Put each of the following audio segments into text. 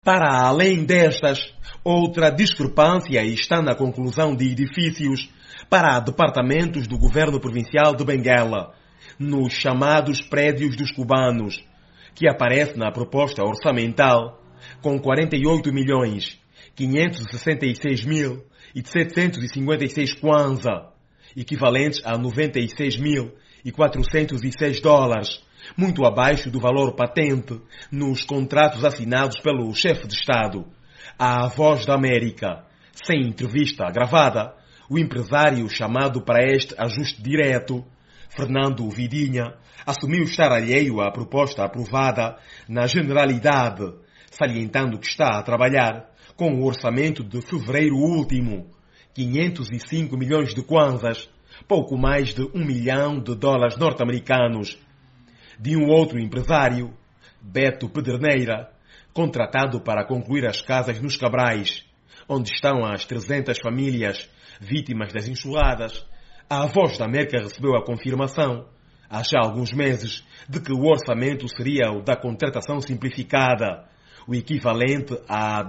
Para além destas, outra discrepância está na conclusão de edifícios para departamentos do governo provincial de Benguela, nos chamados prédios dos cubanos, que aparece na proposta orçamental com 48.566.756 kwanza, equivalentes a $96.406, muito abaixo do valor patente nos contratos assinados pelo chefe de Estado. À Voz da América, sem entrevista gravada, o empresário chamado para este ajuste direto, Fernando Vidinha, assumiu estar alheio à proposta aprovada na generalidade, salientando que está a trabalhar com o orçamento de fevereiro último, 505 milhões de kwanzas, pouco mais de $1 milhão norte-americanos. De um outro empresário, Beto Pedreneira, contratado para concluir as casas nos Cabrais, onde estão as 300 famílias vítimas das enxurradas, a Voz da América recebeu a confirmação, há já alguns meses, de que o orçamento seria o da contratação simplificada, o equivalente a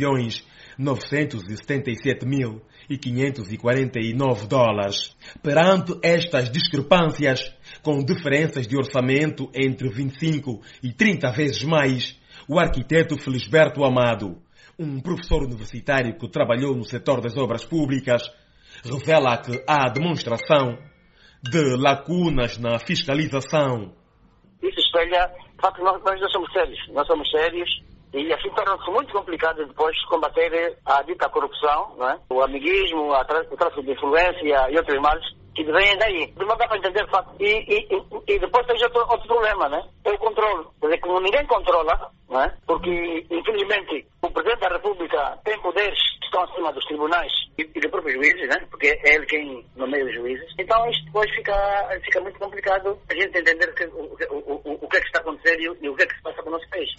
$2.977.549. Perante estas discrepâncias, com diferenças de orçamento entre 25 e 30 vezes mais, o arquiteto Felisberto Amado, um professor universitário que trabalhou no setor das obras públicas, revela que há demonstração de lacunas na fiscalização. Isso espelha, de facto, nós não somos sérios. Nós somos sérios e assim torna-se muito complicado depois combater a dita corrupção, não é? O amiguismo, o tráfico de influência e outros males que vêm daí. Não dá para entender o facto. E depois tem outro problema, né? É o controle. Quer dizer, como ninguém controla, não é? Porque, infelizmente, o Presidente da República tem poderes que estão acima dos tribunais e dos próprios juízes, né? Porque é ele quem nomeia os juízes. Então isto depois fica muito complicado a gente entender o que é que está acontecendo e o que é que se passa com o nosso país.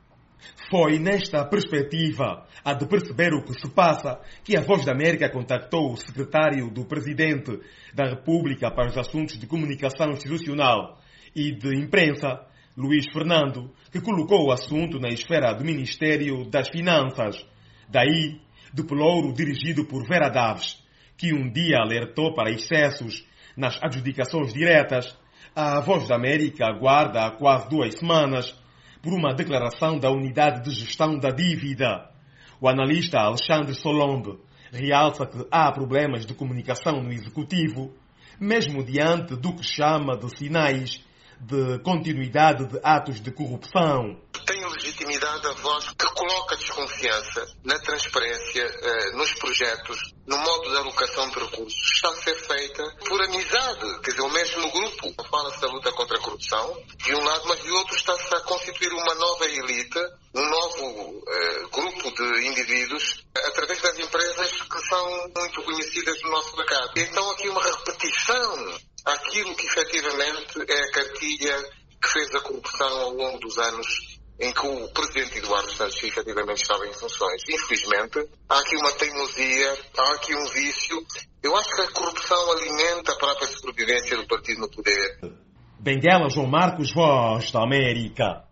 Foi nesta perspectiva, a de perceber o que se passa, que a Voz da América contactou o secretário do Presidente da República para os assuntos de comunicação institucional e de imprensa, Luís Fernando, que colocou o assunto na esfera do Ministério das Finanças. Daí, do pelouro dirigido por Vera Daves, que um dia alertou para excessos nas adjudicações diretas, a Voz da América aguarda há quase 2 semanas por uma declaração da Unidade de Gestão da Dívida. O analista Alexandre Solombe realça que há problemas de comunicação no Executivo, mesmo diante do que chama de sinais de continuidade de atos de corrupção. Tem legitimidade a voz que coloca desconfiança na transparência, nos projetos, no modo de alocação de recursos. Está a ser feita por amizade, quer dizer, o mesmo grupo. Fala-se da luta contra a corrupção, de um lado, mas de outro está-se a constituir uma nova elite, um novo grupo de indivíduos, através das empresas que são muito conhecidas no nosso mercado. Então aqui uma repetição àquilo que efetivamente é a cartilha que fez a corrupção ao longo dos anos em que o Presidente Eduardo Santos efetivamente estava em funções. Infelizmente, há aqui uma teimosia, há aqui um vício. Eu acho que a corrupção alimenta a própria sobrevivência do partido no poder. Benguela, João Marcos, Voz da América.